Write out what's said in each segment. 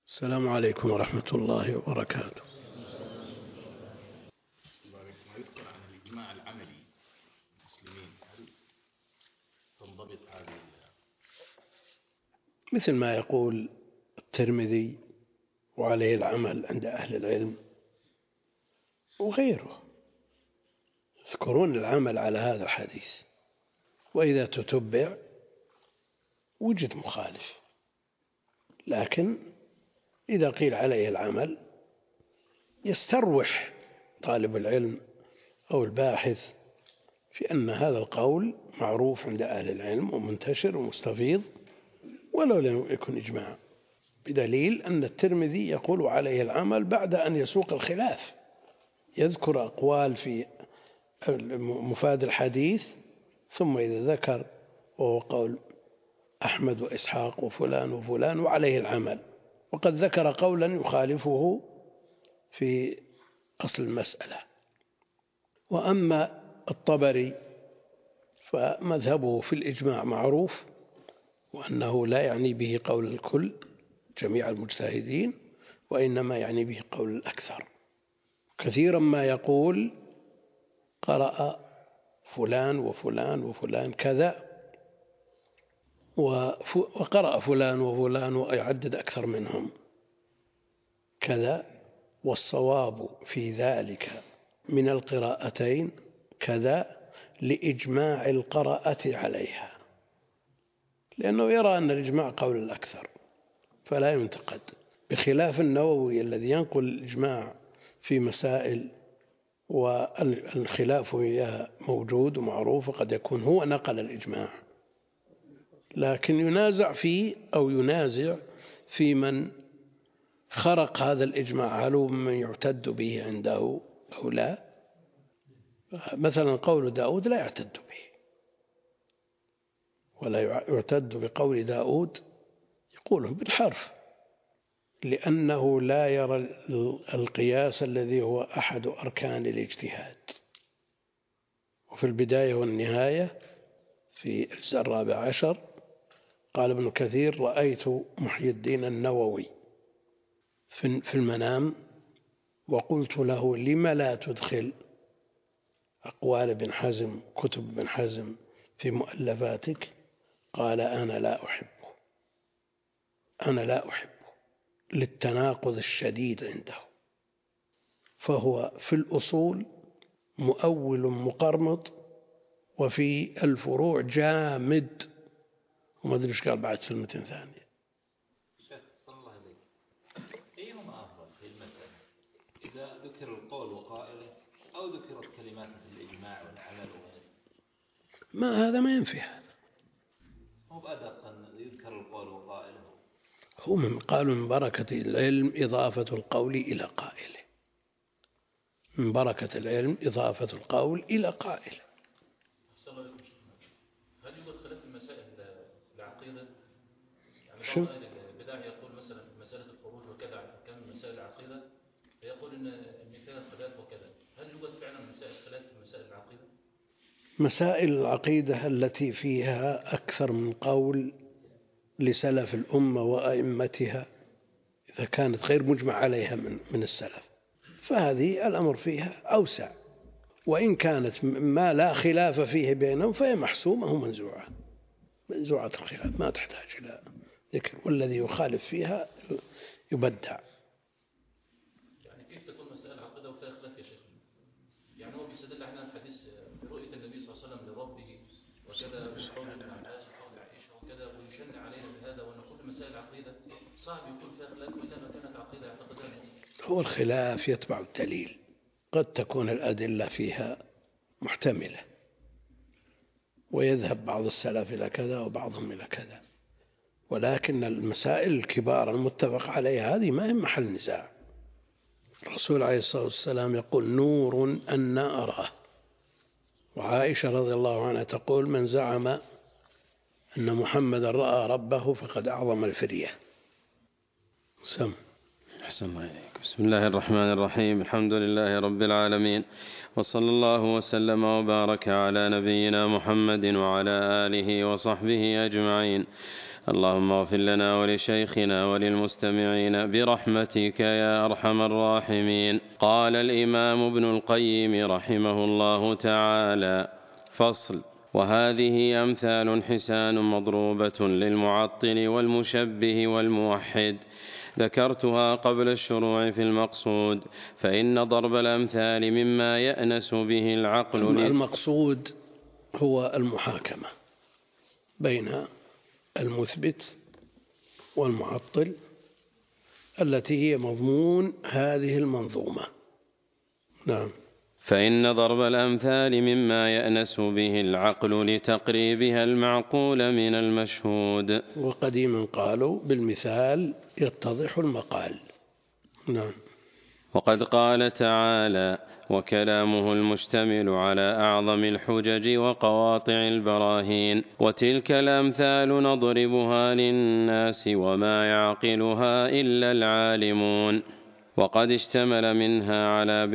السلام عليكم ورحمة الله وبركاته. ما يذكر عن الإجماع العملي المسلمين، هل تنضبط هذه؟ مثل ما يقول الترمذي وعليه العمل عند أهل العلم وغيره، يذكرون العمل على هذا الحديث، وإذا تتبع وجد مخالف، لكن إذا قيل عليه العمل يستروح طالب العلم أو الباحث في أن هذا القول معروف عند أهل العلم ومنتشر ومستفيض ولو لم يكن إجماع، بدليل أن الترمذي يقول عليه العمل بعد أن يسوق الخلاف، يذكر أقوال في مفاد الحديث، ثم إذا ذكر وهو قول أحمد وإسحاق وفلان وفلان وعليه العمل، وقد ذكر قولا يخالفه في أصل المسألة. وأما الطبري فمذهبه في الإجماع معروف، وأنه لا يعني به قول الكل جميع المجتهدين، وإنما يعني به قول الأكثر. كثيرا ما يقول قرأ فلان وفلان وفلان كذا، وقرأ فلان وفلان ويعدد أكثر منهم كذا، والصواب في ذلك من القراءتين كذا لإجماع القراءة عليها، لأنه يرى أن الإجماع قول الأكثر فلا ينتقد، بخلاف النووي الذي ينقل الإجماع في مسائل والخلاف فيها موجود ومعروف، وقد يكون هو نقل الإجماع، لكن ينازع فيه أو ينازع في من خرق هذا الإجماع، هل هو من يعتد به عنده أو لا. مثلا قول داود لا يعتد به، ولا يعتد بقول داود، يقوله بالحرف، لأنه لا يرى القياس الذي هو أحد أركان الاجتهاد. وفي البداية والنهاية في الجزء 14 قال ابن كثير: رأيت محي الدين النووي في المنام وقلت له: لم لا تدخل أقوال ابن حزم، كتب ابن حزم في مؤلفاتك؟ قال: أنا لا أحبه للتناقض الشديد عنده، فهو في الأصول مؤول مقرمط، وفي الفروع جامد. وما أدري إيش قال بعد كلمة ثانية. شيخ صلى الله عليك، أيهما أفضل في المسألة، إذا ذكر القول وقائله أو ذكرت كلمات مثل الإجماع والعمل؟ ما هذا ما ينفي هذا، هو بأدق أن يذكر القول وقائله. هو من قالوا من بركة العلم إضافة القول إلى قائله، من بركة العلم إضافة القول إلى قائله. هل يوجد خلاف في المسائل العقيدة؟ يعني شو؟ بعض أهل البدع يقول مثلا مسألة الخروج وكذا عن أحكام مسائل العقيدة، فيقول إن فيها خلاف وكذا، هل يوجد فعلا خلاف في مسائل العقيدة؟ مسائل العقيدة التي فيها أكثر من قول لسلف الأمة وأئمتها، إذا كانت غير مجمع عليها من السلف، فهذه الأمر فيها أوسع، وإن كانت ما لا خلاف فيه بينهم فهي محسومة منزوعة الخلاف، ما تحتاج إلى ذكر، والذي يخالف فيها يبدع. يعني كيف تكون مسألة عقيدة وفيها خلاف يا شيخ؟ يعني هو بيستدل على الحديث برؤية النبي صلى الله عليه وسلم لربه وكذا، وقول ابن عباس وقول عائشة وكذا، ويشن علينا بهذا، وأن كل مسائل العقيدة صعب يكون فيها خلاف إلا ما كانت عقيدة يعتقدها. هو الخلاف يتبع الدليل، قد تكون الأدلة فيها محتملة ويذهب بعض السلف إلى كذا وبعضهم إلى كذا، ولكن المسائل الكبار المتفق عليها هذه ما هي محل نزاع. الرسول عليه الصلاة والسلام يقول: نور أنا أراه، وعائشة رضي الله عنها تقول: من زعم أن محمدا رأى ربه فقد أعظم الفرية. سم. أحسن الله إليك. بسم الله الرحمن الرحيم، الحمد لله رب العالمين، وصلى الله وسلم وبارك على نبينا محمد وعلى آله وصحبه أجمعين. اللهم اغفر لنا ولشيخنا وللمستمعين برحمتك يا أرحم الراحمين. قال الإمام ابن القيم رحمه الله تعالى: فصل. وهذه أمثال حسان مضروبة للمعطل والمشبه والموحد، ذكرتها قبل الشروع في المقصود، فإن ضرب الأمثال مما يأنس به العقل. المقصود هو المحاكمة بين المثبت والمعطل التي هي مضمون هذه المنظومة. نعم. فإن ضرب الأمثال مما يأنس به العقل لتقريبها المعقول من المشهود. وقديما قالوا بالمثال يتضح المقال. نعم. وقد قال تعالى: وكلامه المشتمل على أعظم الحجج وقواطع البراهين، وتلك الأمثال نضربها للناس وما يعقلها إلا العالمون. وقد اشتمل منها على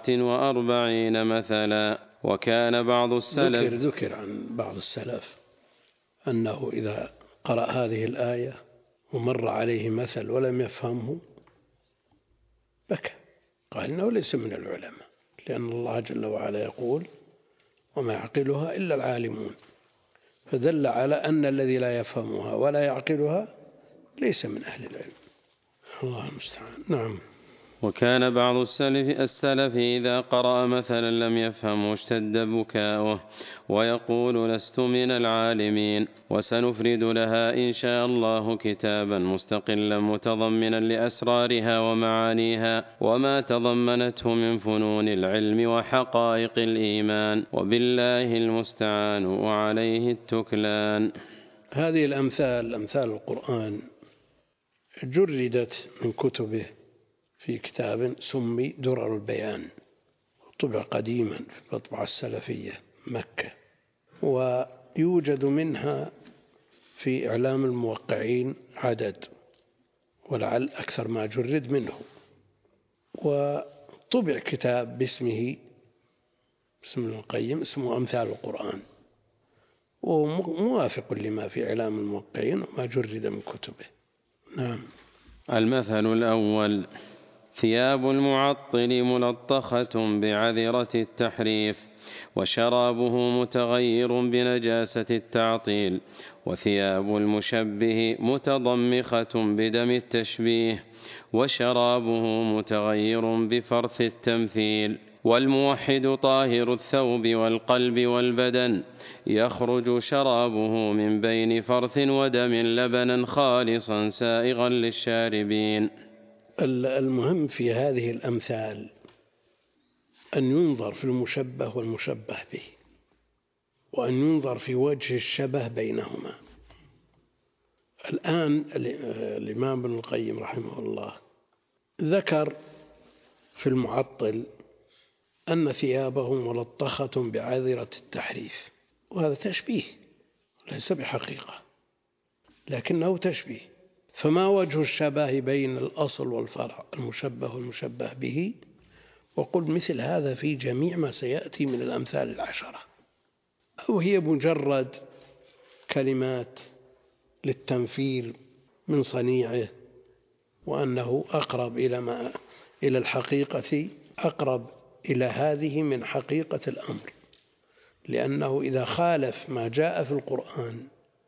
47 مثلا. وكان بعض السلف ذكر عن بعض السلف أنه إذا قرأ هذه الآية ومر عليه مثل ولم يفهمه بكى، قال إنه ليس من العلماء، لأن الله جل وعلا يقول: وما يعقلها إلا العالمون، فدل على أن الذي لا يفهمها ولا يعقلها ليس من أهل العلم. الله المستعان. نعم. وكان بعض السلف إذا قرأ مثلا لم يفهمه اشتد بكاؤه ويقول: لست من العالمين. وسنفرد لها إن شاء الله كتابا مستقلا متضمنا لأسرارها ومعانيها وما تضمنته من فنون العلم وحقائق الإيمان، وبالله المستعان وعليه التكلان. هذه الأمثال، أمثال القرآن، جردت من كتبه في كتاب سمي درر البيان، طبع قديما في المطبعة السلفية مكة، ويوجد منها في إعلام الموقعين عدد، ولعل أكثر ما جرد منه. وطبع كتاب باسمه، باسم ابن القيم، اسمه أمثال القرآن، وموافق لما في إعلام الموقعين وما جرد من كتبه. نعم. المثل الأول: ثياب المعطل ملطخة بعذرة التحريف، وشرابه متغير بنجاسة التعطيل، وثياب المشبه متضمخة بدم التشبيه، وشرابه متغير بفرث التمثيل. والموحد طاهر الثوب والقلب والبدن، يخرج شرابه من بين فرث ودم لبنا خالصا سائغا للشاربين. المهم في هذه الأمثال أن ينظر في المشبه والمشبه به، وأن ينظر في وجه الشبه بينهما. الآن الإمام ابن القيم رحمه الله ذكر في المعطل أن ثيابه ملطخة بعذرة التحريف، وهذا تشبيه ليس بحقيقة، لكنه تشبيه. فما وجه الشبه بين الأصل والفرع، المشبه والمشبه به؟ وقل مثل هذا في جميع ما سيأتي من الأمثال 10، أو هي مجرد كلمات للتنفير من صنيعه، وأنه أقرب إلى الحقيقة، أقرب إلى هذه من حقيقة الأمر، لأنه إذا خالف ما جاء في القرآن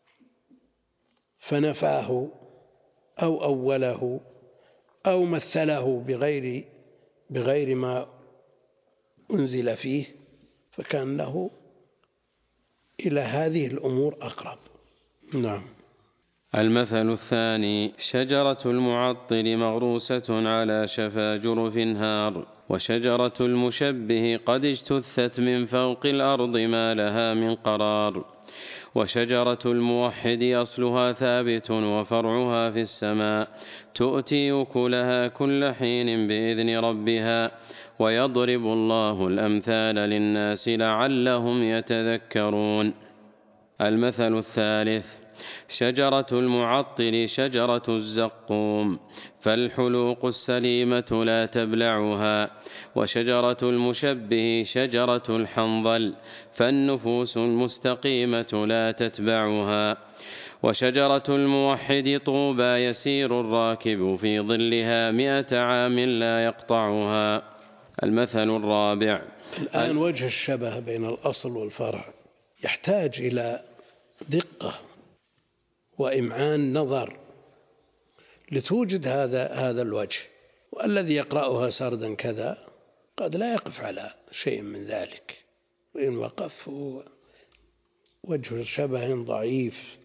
فنفاه أو أوله أو مثله بغير ما أنزل فيه، فكان له إلى هذه الأمور أقرب. نعم. المثل الثاني: شجرة المعطل مغروسة على شفا جرف هار، وشجرة المشبه قد اجتثت من فوق الأرض ما لها من قرار، وشجرة الموحد أصلها ثابت وفرعها في السماء، تؤتي أكلها كل حين بإذن ربها، ويضرب الله الأمثال للناس لعلهم يتذكرون. المثل الثالث: شجرة المعطل شجرة الزقوم، فالحلوق السليمة لا تبلعها، وشجرة المشبه شجرة الحنظل، فالنفوس المستقيمة لا تتبعها، وشجرة الموحد طوبى يسير الراكب في ظلها 100 عام لا يقطعها. المثل الرابع. الآن وجه الشبه بين الأصل والفرع يحتاج إلى دقة وإمعان نظر لتوجد هذا الوجه، والذي يقرأها سردا كذا قد لا يقف على شيء من ذلك، وإن وقف هو وجه شبه ضعيف.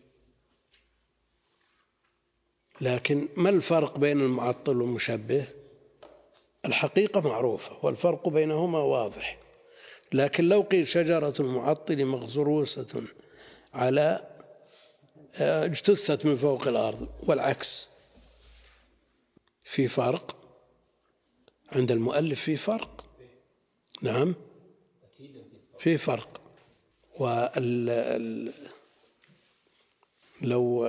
لكن ما الفرق بين المعطل والمشبه؟ الحقيقة معروفة والفرق بينهما واضح، لكن لو قيل شجرة المعطل مغروسة على اجتثت من فوق الأرض والعكس، في فرق عند المؤلف، في فرق. نعم في فرق. لو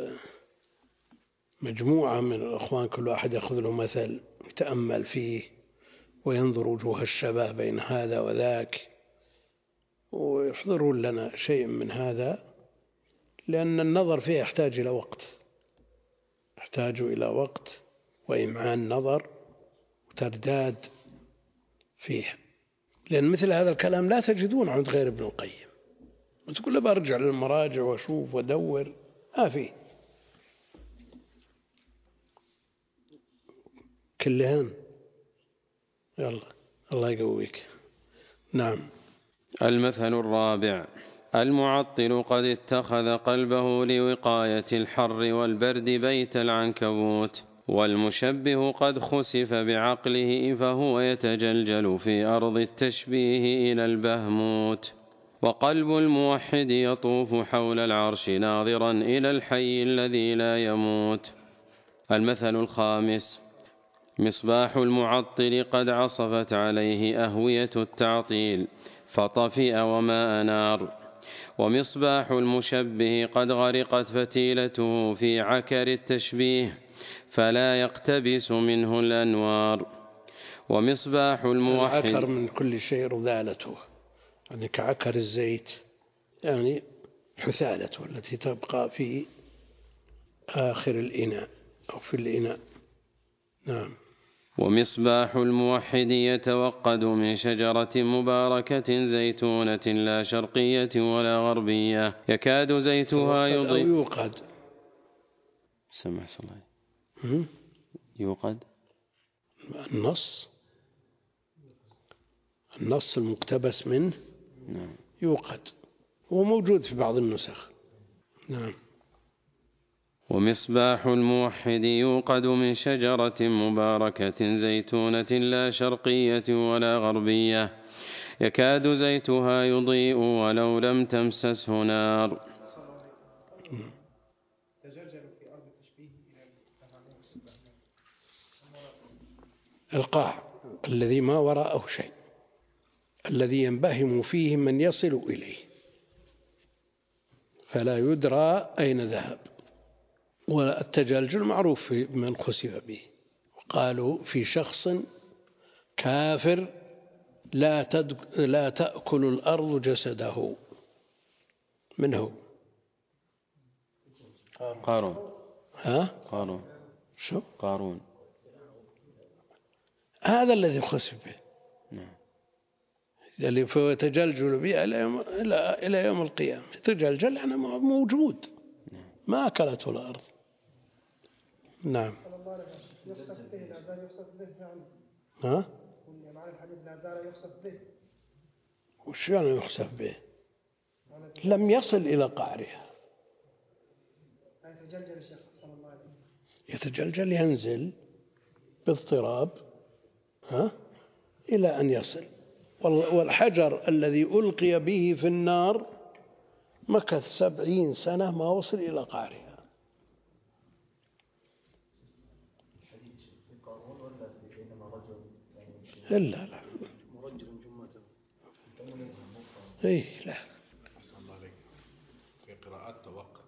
مجموعة من الأخوان كل واحد يأخذ له مثل يتأمل فيه وينظر وجوه الشبه بين هذا وذاك ويحضرون لنا شيء من هذا، لأن النظر فيه يحتاج إلى وقت وإمعان نظر وترداد فيه، لأن مثل هذا الكلام لا تجدون عند غير ابن القيم. وتقول له برجع للمراجع وأشوف وأدور، ما فيه كلهن. يلا الله يقويك. نعم. المثل الرابع. المعطل قد اتخذ قلبه لوقاية الحر والبرد بيت العنكبوت، والمشبه قد خسف بعقله فهو يتجلجل في أرض التشبيه إلى البهموت. وقلب الموحد يطوف حول العرش ناظرا إلى الحي الذي لا يموت. المثل الخامس. مصباح المعطل قد عصفت عليه أهوية التعطيل فطفئ وما أنار، ومصباح المشبه قد غرقت فتيلته في عكر التشبيه فلا يقتبس منه الأنوار. ومصباح الموحد العكر من كل شيء رذالته، يعني كعكر الزيت، يعني حثالته التي تبقى في آخر الإناء أو في الإناء. نعم. ومصباح الموحد يتوقد من شجرة مباركة زيتونة لا شرقية ولا غربية يكاد زيتها يضيء. يوقد. سمع صلاة. يوقد. النص المقتبس منه. نعم. يوقد، هو موجود في بعض النسخ. نعم. ومصباح الموحد يوقد من شجرة مباركة زيتونة لا شرقية ولا غربية يكاد زيتها يضيء ولو لم تمسسه نار. القاع الذي ما وراءه شيء، الذي ينبهم فيه من يصل إليه فلا يدرى أين ذهب. والتجلجل معروف من خسف به، وقالوا في شخص كافر لا تأكل الأرض جسده. من هو؟ قارون. قارون. شو؟ قارون. هذا الذي خسف به. نعم. اللي فيتجلجل به إلى يوم القيامة. يتجلجل يعني موجود، ما أكلته الأرض. نعم. يخسف به لا زال يخسف به يعني. معنى الحديث لا زال يخسف به. وش يعني يخسف به؟ لم يصل إلى قعرها. يتجلجل الشيخ صلى الله عليه وسلم. يتجلجل، ينزل باضطراب إلى أن يصل. والحجر الذي ألقي به في النار مكث 70 سنة ما وصل إلى قعرها. لا مرجل جمته. إيه لا. أحسن الله عليك. في قراءات توقد.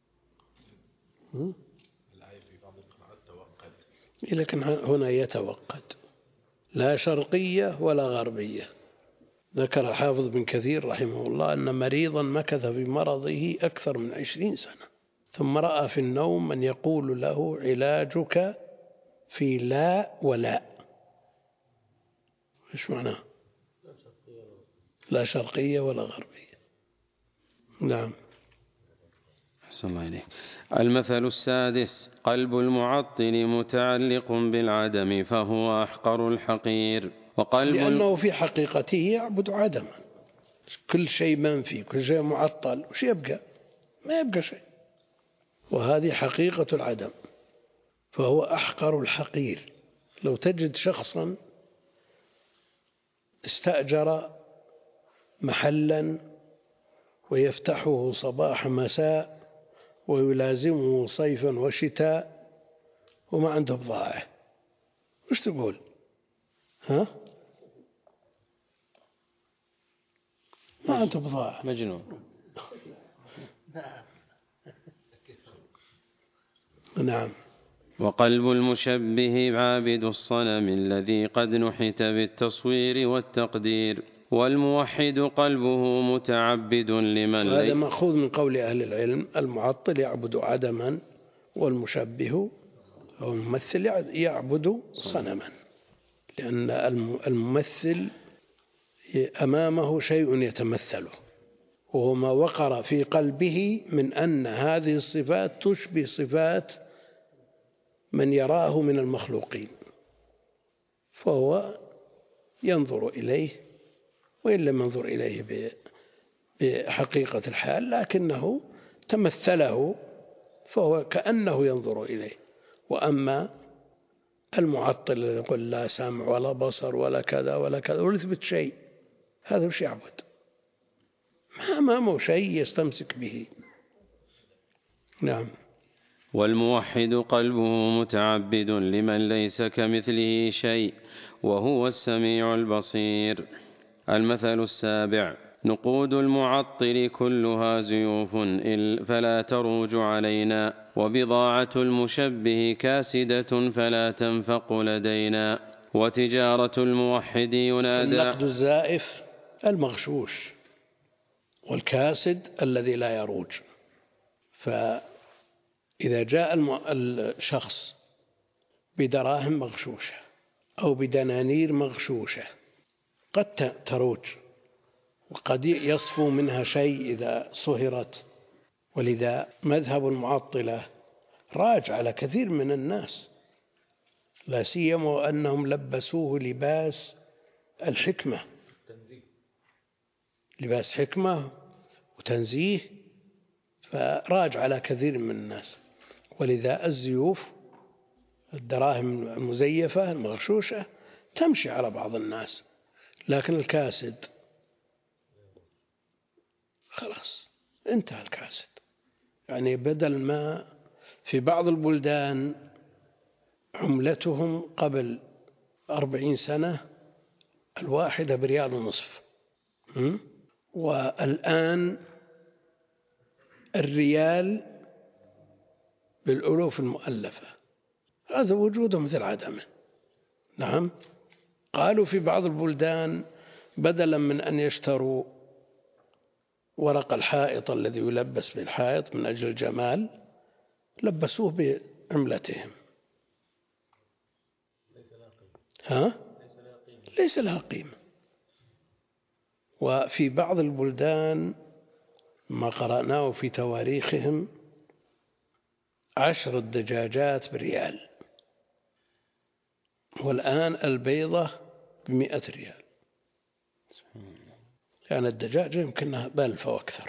الآية في بعض القراءات توقد. لكن هنا يتوقد، لا شرقية ولا غربية. ذكر الحافظ بن كثير رحمه الله أن مريضا مكث في مرضه أكثر من 20 سنة ثم رأى في النوم من يقول له علاجك في لا ولا. إيش معناه؟ لا شرقية ولا غربية. نعم. أحسن الله إليك. المثل السادس: قلب المعطل متعلق بالعدم فهو أحقر الحقير. لأنه في حقيقته يعبد عدما، كل شيء منفي، كل شيء معطل، وش يبقى؟ ما يبقى شيء، وهذه حقيقة العدم، فهو أحقر الحقير. لو تجد شخصا استأجر محلا ويفتحه صباح مساء ويلازمه صيفا وشتاء وما عنده بضاعة، وش تقول؟ ها؟ ما عنده بضاعة، مجنون. نعم. وقلب المشبه عابد الصنم الذي قد نحت بالتصوير والتقدير. والموحد قلبه متعبد لمن هذا مأخوذ من قول أهل العلم: المعطل يعبد عدما، والمشبه أو الممثل يعبد صنما، لأن الممثل أمامه شيء يتمثله، وهو ما وقر في قلبه من أن هذه الصفات تشبه صفات من يراه من المخلوقين، فهو ينظر إليه، وإن لم ينظر إليه بحقيقة الحال لكنه تمثله، فهو كأنه ينظر إليه. وأما المعطل الذي يقول لا سمع ولا بصر ولا كذا ولا كذا ويثبت شيء، هذا وش يعبد؟ ما أمامه شيء يستمسك به. نعم. والموحد قلبه متعبد لمن ليس كمثله شيء وهو السميع البصير. المثل السابع: نقود المعطل كلها زيوف فلا تروج علينا، وبضاعة المشبه كاسدة فلا تنفق لدينا، وتجارة الموحد ينادى. النقد الزائف المغشوش، والكاسد الذي لا يروج. فإذا جاء الشخص بدراهم مغشوشة أو بدنانير مغشوشة قد تروج، وقد يصفو منها شيء إذا صهرت. ولذا مذهب المعطلة راج على كثير من الناس، لا سيما وأنهم لبسوه لباس الحكمة، لباس حكمة وتنزيه، فراج على كثير من الناس. ولذا الزيوف، الدراهم المزيفة المغشوشة، تمشي على بعض الناس، لكن الكاسد خلاص انتهى. الكاسد يعني بدل ما في بعض البلدان عملتهم قبل 40 سنة الواحدة ب1.50 ريال، والآن الريال بالألوف المؤلفة. هذا وجوده مثل عدمه. نعم. قالوا في بعض البلدان بدلا من أن يشتروا ورق الحائط الذي يلبس بالحائط من أجل الجمال، لبسوه بعملتهم. ليس لها قيمة. وفي بعض البلدان ما قرأناه في تواريخهم 10 دجاجات بريال، والآن البيضة ب100 ريال. يعني الدجاجة يمكنها ب1000 أو أكثر.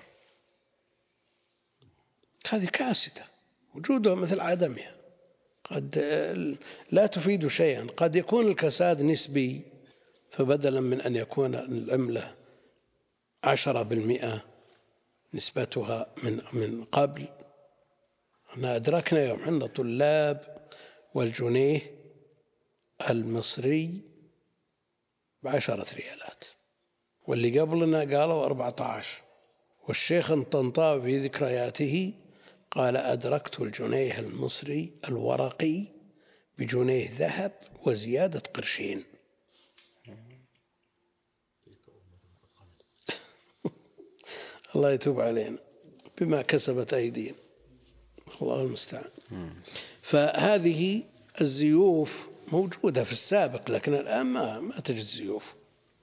هذه كاسدة، وجودها مثل عدمها، قد لا تفيد شيئا. قد يكون الكساد نسبي، فبدلا من أن يكون العملة 10% نسبتها من قبل، احنا أدركنا يوم حنا طلاب والجنيه المصري ب10 ريالات، واللي قبلنا قالوا 14. والشيخ الطنطاوي في ذكرياته قال: أدركت الجنيه المصري الورقي ب1 ذهب وزيادة قرشين. الله يتوب علينا بما كسبت أيدينا. الله المستعان. فهذه الزيوف موجودة في السابق، لكن الآن ما تجد زيوف،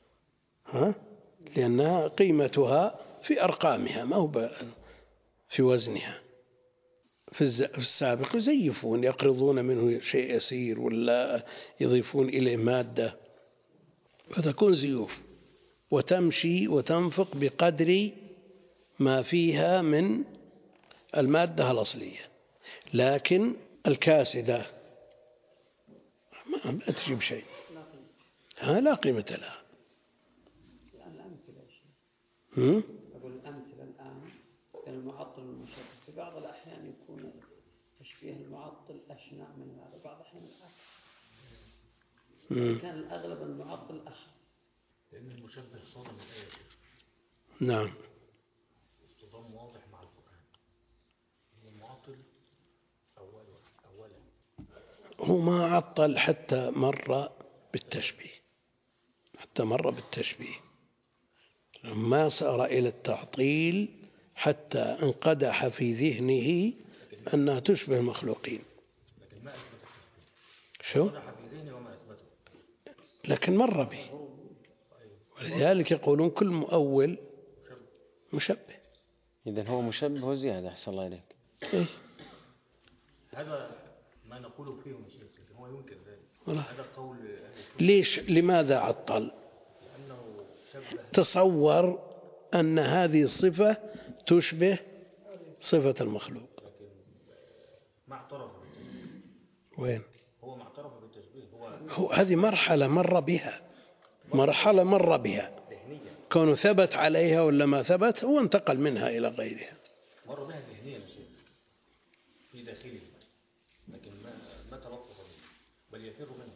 لأنها قيمتها في أرقامها ما هو في وزنها. في السابق يزيفون، يقرضون منه شيء يسير ولا يضيفون إليه مادة فتكون زيوف، وتمشي وتنفق بقدر ما فيها من المادة الأصلية. لكن الكاسدة ما تجيب شيء، لا قيمة لها. أقول الأمثلة الآن كان المعطل والمشبه في بعض الأحيان يكون تشبيه المعطل أشنع من هذا، بعض الأحيان الآخر. كان الأغلب المعطل أخف، لأن المشبه صدم الآية. نعم. صدام واضح مع القرآن. المعطل أولا هو ما عطل حتى مر بالتشبيه، ما صار إلى التعطيل حتى انقدح في ذهنه أنها تشبه المخلوقين. شو؟ لكن مر به، ولذلك يقولون كل مؤول مشبه. إذن هو مشبه وزيادة. أحسن الله إليك. إيه؟ هذا ما نقوله فيه مشبه، هو ينكر ذلك. هذا قول. ليش؟ لماذا عطل؟ تصور أن هذه الصفة تشبه صفة المخلوق. ما اعترف. وين؟ هو ما اعترف بالتشبيه. هو هذه مرحلة مر بها كونه ثبت عليها ولا ما ثبت، هو انتقل منها إلى غيرها. مر بها ذهنيا في داخله، لكن ما تلطف به بل يفر منه.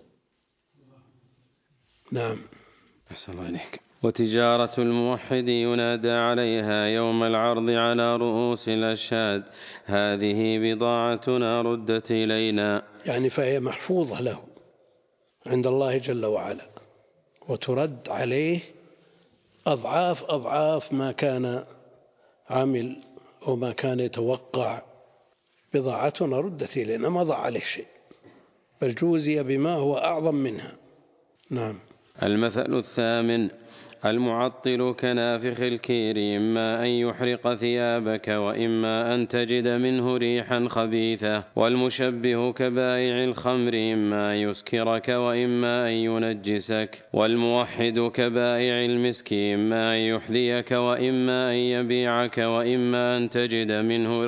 نعم. أحسن الله إليك. وتجارة الموحد ينادى عليها يوم العرض على رؤوس الأشهاد: هذه بضاعتنا ردت إلينا. يعني فهي محفوظة له عند الله جل وعلا، وترد عليه أضعاف ما كان عمل وما كان يتوقع. بضاعتنا ردت إلينا، ما ضاع عليه شيء، بل جوزي بما هو أعظم منها. نعم. المثل الثامن: المعطل كنافخ الكير، إما أن يحرق ثيابك وإما أن تجد منه ريحا خبيثة. والمشبه كبائع الخمر، إما أن يسكرك وإما أن ينجسك. والموحد كبائع المسك، إما أن يحذيك وإما أن يبيعك وإما أن تجد منه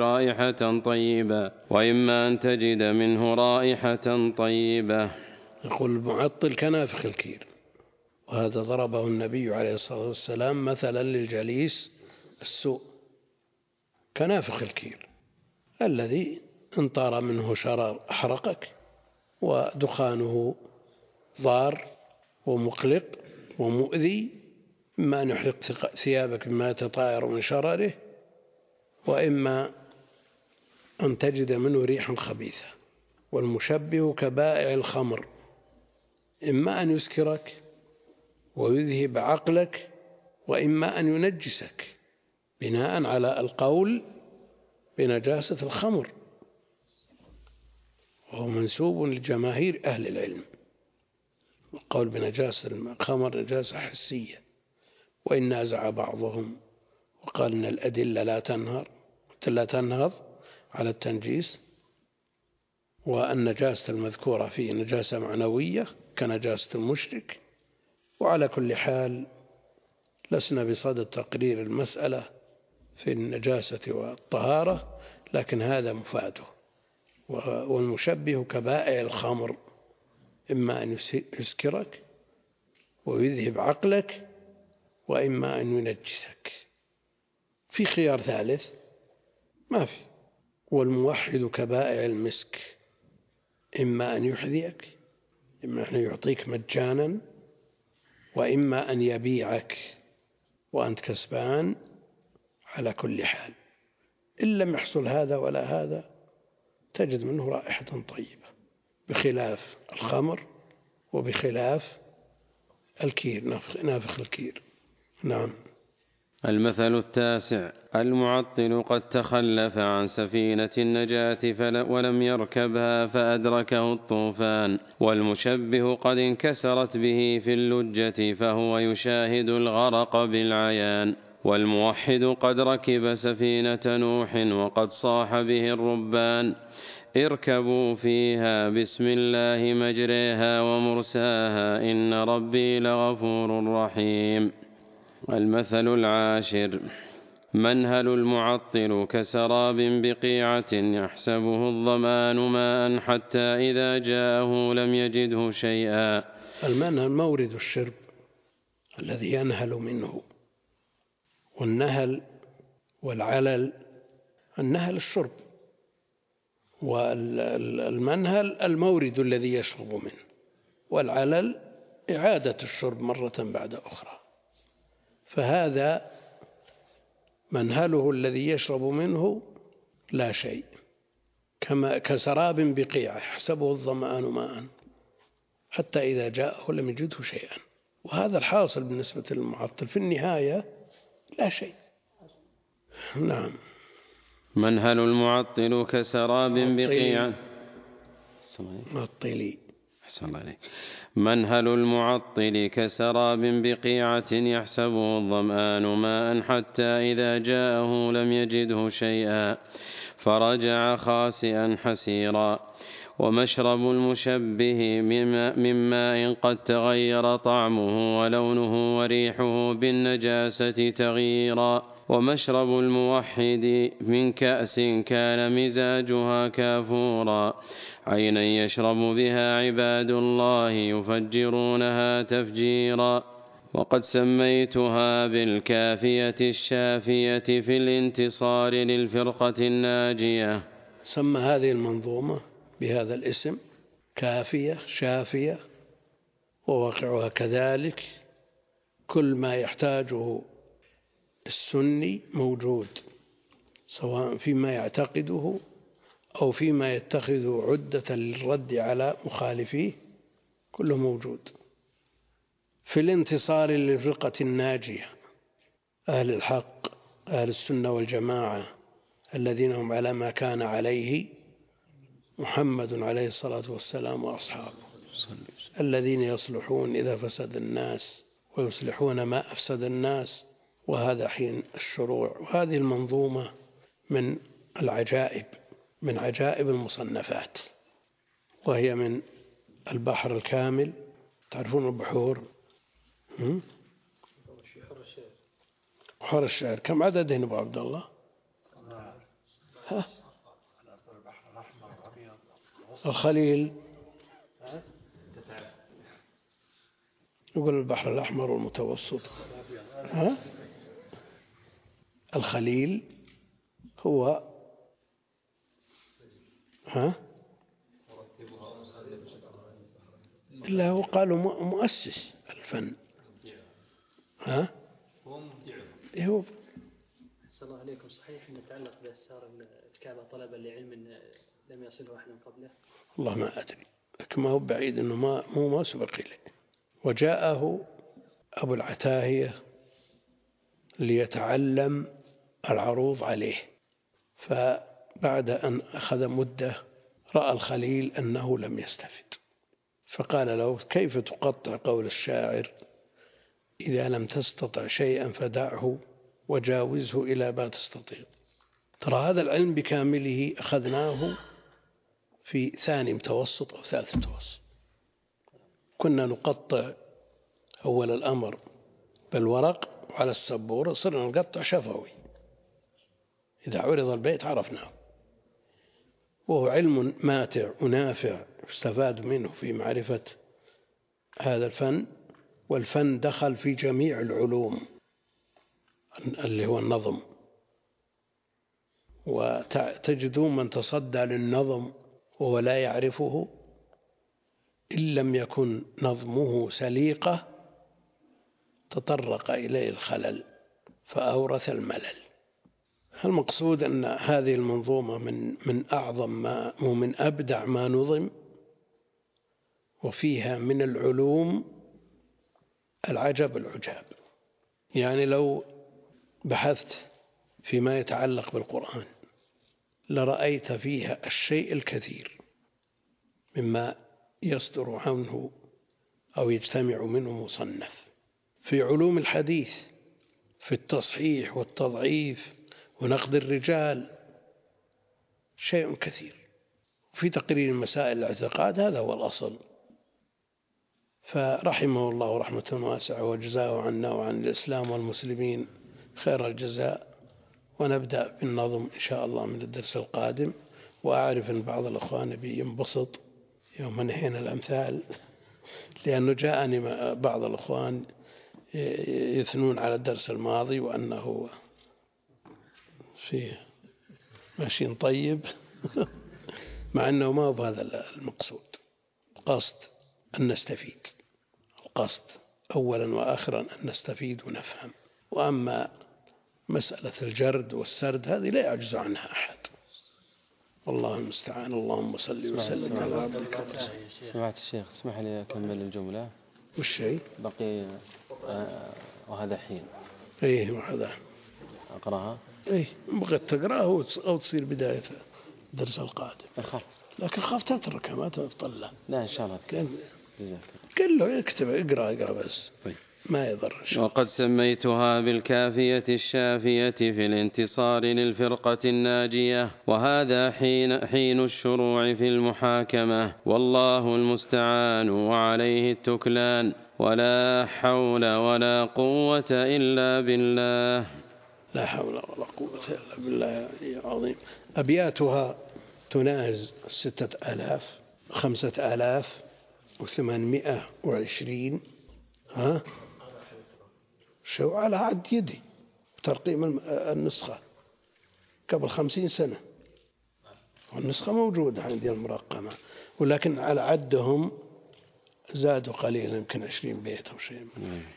رائحة طيبة. يقول المعطل كنافخ الكير، وهذا ضربه النبي عليه الصلاة والسلام مثلا للجليس السوء. كنافخ الكير الذي إن طار منه شرر أحرقك، ودخانه ضار ومقلق ومؤذي، إما أن يحرق ثيابك بما يتطاير من شرره، وإما أن تجد منه ريحا خبيثة. والمشبه كبائع الخمر، إما أن يسكرك ويذهب عقلك وإما أن ينجسك، بناء على القول بنجاسة الخمر، وهو منسوب لجماهير أهل العلم. القول بنجاسة الخمر نجاسة حسية، وإن نازع بعضهم وقال إن الأدلة لا تنهض على التنجيس، والنجاسة المذكورة فيه نجاسة معنوية كنجاسة المشرك. وعلى كل حال لسنا بصدد تقرير المسألة في النجاسة والطهارة، لكن هذا مفاده. والمشبه كبائع الخمر، إما أن يسكرك ويذهب عقلك وإما أن ينجسك. في خيار ثالث ما في. والموحد كبائع المسك، إما أن يحذيك، إما أن يعطيك مجانا، وإما أن يبيعك وأنت كسبان. على كل حال إن لم يحصل هذا ولا هذا تجد منه رائحة طيبة، بخلاف الخمر وبخلاف الكير، نافخ الكير. نعم. المثل التاسع: المعطل قد تخلف عن سفينة النجاة ولم يركبها فأدركه الطوفان، والمشبه قد انكسرت به في اللجة فهو يشاهد الغرق بالعيان، والموحد قد ركب سفينة نوح وقد صاح به الربان: اركبوا فيها بسم الله مجريها ومرساها إن ربي لغفور رحيم. المثل العاشر: منهل المعطل كسراب بقيعة يحسبه الظمآن ماء حتى إذا جاءه لم يجده شيئا. المنهل مورد الشرب الذي ينهل منه، والنهل والعلل، النهل الشرب، والمنهل المورد الذي يشرب منه، والعلل إعادة الشرب مرة بعد أخرى. فهذا منهله الذي يشرب منه لا شيء، كسراب بقيعة يحسبه الظمآن ماء حتى إذا جاءه لم يجده شيئا. وهذا الحاصل بالنسبة للمعطل، في النهاية لا شيء. نعم. منهل المعطل كسراب بقيعة. منهل المعطل كسراب بقيعة يحسبه الظمآن ماء حتى إذا جاءه لم يجده شيئا فرجع خاسئا حسيرا. ومشرب المشبه من ماء قد تغير طعمه ولونه وريحه بالنجاسة تغييرا. ومشرب الموحد من كأس كان مزاجها كافورا عينا يشرب بها عباد الله يفجرونها تفجيرا. وقد سميتها بالكافية الشافية في الانتصار للفرقة الناجية. سمى هذه المنظومة بهذا الاسم: كافية شافية، وواقعها كذلك. كل ما يحتاجه السني موجود، سواء فيما يعتقده أو فيما يتخذ عدة للرد على مخالفيه، كله موجود. في الانتصار للفرقة الناجية، أهل الحق، أهل السنة والجماعة، الذين هم على ما كان عليه محمد عليه الصلاة والسلام وأصحابه، الذين يصلحون إذا فسد الناس ويصلحون ما أفسد الناس. وهذا حين الشروع. وهذه المنظومة من العجائب، من عجائب المصنفات، وهي من البحر الكامل. تعرفون البحور؟ بحور الشعر كم عددهن أبو عبد الله؟ الخليل يقول البحر الأحمر والمتوسط. الخليل هو إلا هو قالوا مؤسس الفن. هو مبدع. هو أحسن الله عليكم. صحيح أن تعلق بأسرار الكعبة طلبا لعلم لم يصله أحد قبله؟ والله ما أدري، لكن ما هو بعيد أنه ما سبق إليه. وجاءه أبو العتاهية ليتعلم العروض عليه، فبعد أن أخذ مدة رأى الخليل أنه لم يستفد، فقال له: كيف تقطع قول الشاعر: إذا لم تستطع شيئا فدعه وجاوزه إلى ما تستطيع. ترى هذا العلم بكامله أخذناه في ثاني متوسط أو ثالث متوسط. كنا نقطع أول الأمر بالورق وعلى السبورة، صرنا نقطع شفوي، إذا عرض البيت عرفناه. وهو علم ماتع ونافع يستفاد منه في معرفة هذا الفن. والفن دخل في جميع العلوم اللي هو النظم، وتجدون من تصدى للنظم وهو لا يعرفه إن لم يكن نظمه سليقة تطرق إليه الخلل فأورث الملل. المقصود أن هذه المنظومة من أعظم ما ومن أبدع ما نظم، وفيها من العلوم العجب العجاب. يعني لو بحثت فيما يتعلق بالقرآن لرأيت فيها الشيء الكثير مما يصدر عنه أو يجتمع منه مصنف في علوم الحديث، في التصحيح والتضعيف ونقد الرجال، شيء كثير. في تقرير مسائل الاعتقاد هذا هو الأصل. فرحمه الله رحمة واسعة وجزاه عنا وعن الإسلام والمسلمين خير الجزاء. ونبدأ بالنظم إن شاء الله من الدرس القادم. وأعرف أن بعض الأخوان بينبسط يوم نحين الأمثال، لأنه جاءني بعض الأخوان يثنون على الدرس الماضي وأنه فيه ماشي طيب مع أنه ما هو بهذا المقصود. القصد أن نستفيد، القصد أولا وآخرا أن نستفيد ونفهم. وأما مسألة الجرد والسرد هذه لا يعجز عنها أحد، والله المستعان. اللهم صل وسلم على عبدك ورسولك. سمعت الشيخ، اسمح لي أكمل الجملة. والشيء بقي وهذا حين. إيه وهذا أقرأها. إيه بغيت تقرأه أو تصير بداية الدرس القادم. خلاص. لكن خاف تتركها ما تطلع. لا إن شاء الله. قل له اكتب اقرأ بس. طيب. ما يضر. وقد سميتها بالكافية الشافية في الانتصار للفرقة الناجية، وهذا حين الشروع في المحاكمة، والله المستعان وعليه التكلان، ولا حول ولا قوة إلا بالله. لا حول ولا قوة إلا بالله العظيم. أبياتها تناهز 6820 شو على عد يدي ترقيم النسخة قبل 50 سنة، والنسخة موجودة عندي المرقمة، ولكن على عدهم زادوا قليلا يمكن 20 بيت أو شيء.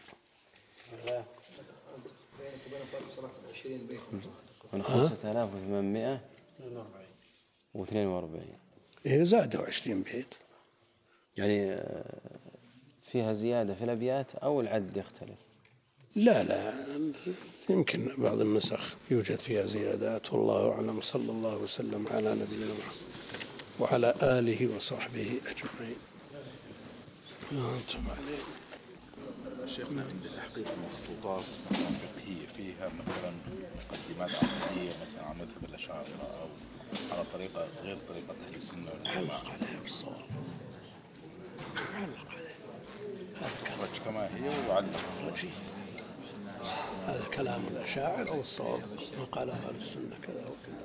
5842. إيه زادوا 20 بيت. يعني فيها زيادة في الأبيات أو العد يختلف؟ لا يمكن بعض النسخ يوجد فيها زيادات، والله أعلم. صلى الله وسلم على نبينا محمد وعلى آله وصحبه أجمعين. شيخنا عند تحقيق المخطوطات الفقهية فيها مثلا مقدمات عقدية مثلا على مذهب الأشاعرة أو على طريقة غير طريقة أهل السنة والجماعة. علق عليها بالصواب، علق عليها خرج كما هي وعلق. هذا كلام الأشاعرة أو الصواب من قال أهل السنة كذا وكذا.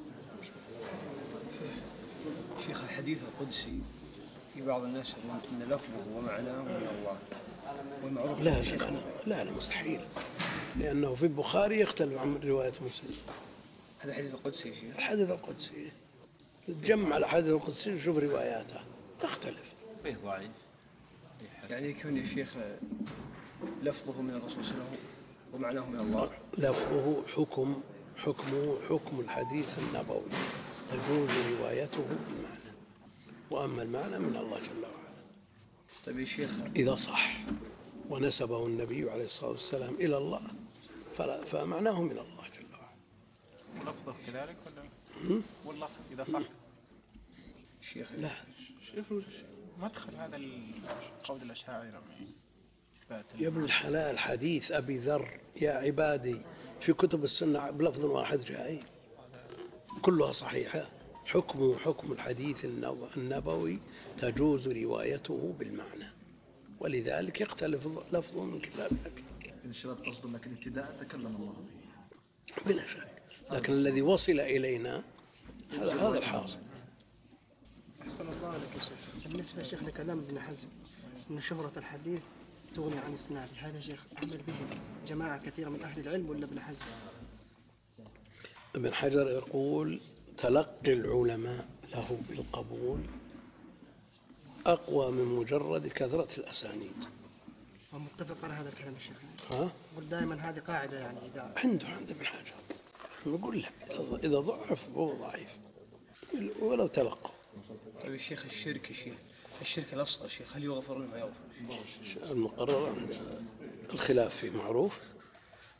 شيخ الحديث القدسي في بعض الناس يقولون إن لفظه ومعناه من الله والمعروف. لا شيخنا لا مستحيل، لأنه في البخاري يختلف عن رواية مسلم. هذا حديث القدسي شيخ. الحديث القدسي تجمع الحديث القدسي وشوف رواياته تختلف. فيه ضعيف يعني يكون يا شيخ لفظه من الرسول صلى الله عليه وسلم ومعناه من الله. لفظه حكم الحديث النبوي، تجوز روايته بالمعنى، وأما المعنى من الله جل وعلا. طيب يا شيخ إذا صح ونسبه النبي عليه الصلاة والسلام إلى الله فمعناه من الله جل وعلا. ولفظه كذلك ولا واللفظ إذا صح؟ شيخ لا مدخل هذا القول الأشاعرة يا ابن الحلال حديث أبي ذر يا عبادي في كتب السنة بلفظ واحد جاي كلها صحيحة. حكم الحديث النبوي تجوز روايته بالمعنى، ولذلك يختلف لفظه من كتاب النبي. إن شاء الله قصد لكن ابتداء تكلم الله بلا شك، لكن الذي وصل إلينا هذا الحاصل. أحسن الله عليك يا شيخ. بالنسبة شيخ لكلام ابن حزم أن شهرة الحديث تغني عن السناد، هذا شيخ عمل به جماعة كثيرة من أهل العلم ولا ابن حزم؟ ابن حجر يقول تلقي العلماء له بالقبول أقوى من مجرد كثرة الأسانيد. ومتفق على هذا الكلام يا شيخ. قل دائما هذه قاعدة يعني إذا عند ابن حجر نقول لك إذا ضعف هو ضعيف ولو تلقى. طيب الشيخ الشرك يا شيخ، الشرك الأصغر شيخ هل يغفر ولا ما يغفر؟ المقرر الخلاف فيه معروف،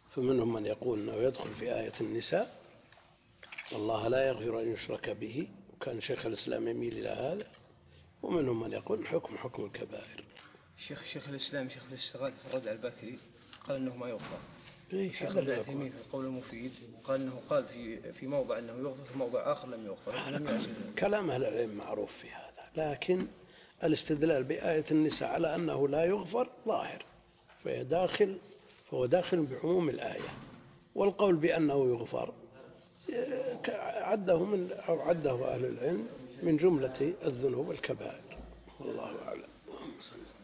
فمنهم من يقول أنه يدخل في آية النساء الله لا يغفر أن يشرك به، وكان شيخ الإسلام يميل إلى هذا. ومنهم من يقول حكم الكبائر. شيخ الإسلام شيخ الاستغاثة في الرد على البكري قال أنه ما يغفر. شيخ ابن عثيمين في القول المفيد قال أنه قال في موضع أنه يغفر، في موضع آخر لم يغفر. كلام أهل العلم معروف في هذا، لكن الاستدلال بآية النساء على أنه لا يغفر ظاهر، فهو داخل بعموم الآية. والقول بأنه يغفر عده أهل العلم من جملة الذنوب والكبائر، والله أعلم.